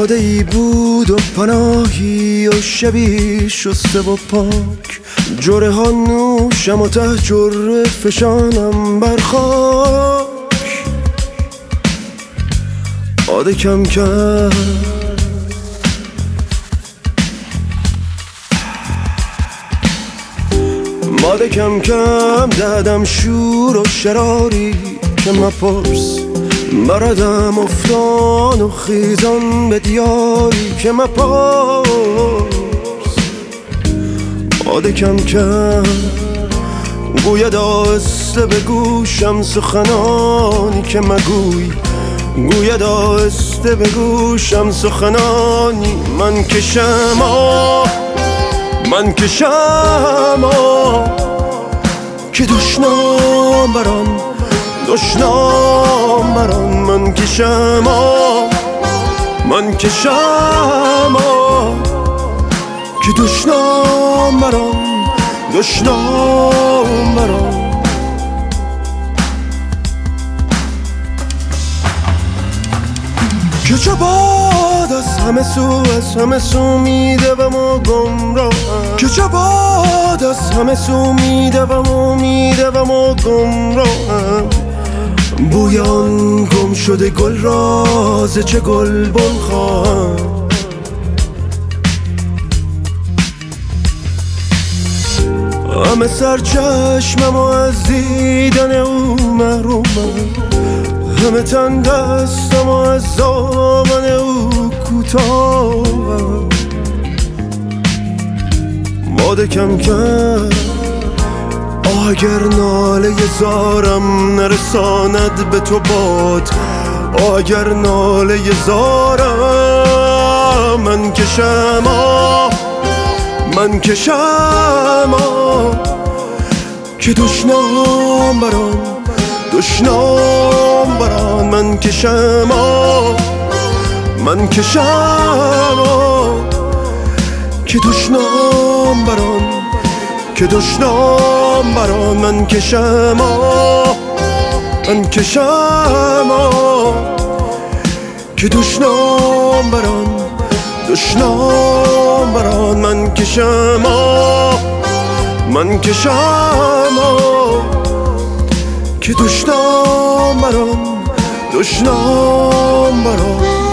باده ای بود و پناهی و شبی شسته و پاک، جره ها نوشم و ته جره فشانم بر خاک. باده کم کم باده کم کم دادم شور و شراری که مپرس، بردم افتان و خیزان به دیاری که مپرس. باده کم کم گوید آهسته به گوشم سخنانی که مگوی، گوید آهسته به گوشم سخنانی. من کشم من کشم که دشنام بران دشنام بران. من کشم من کشم که دشنام بران دشنام بران. که چه باد از همه سو میدوم و گمراهم، که چه باد از همه سو میدوم و گمراهم. بوی آن گم شده گل را ز چه گلبن خواهم. همه سرچشمم و از دیدن او محرومم، همه تن دستم و از دامن او کوتاهم. باده کم کم اگر ناله زارم نرساند به تو باد، اگر ناله زارم من کشم من کشم که دشنام بران دشنام بران. من کشم من کشم که دشنام بران که دشنام بران. من کشم من کشم که دشنام بران دشنام بران. من کشم من کشم که دشنام بران دشنام بران.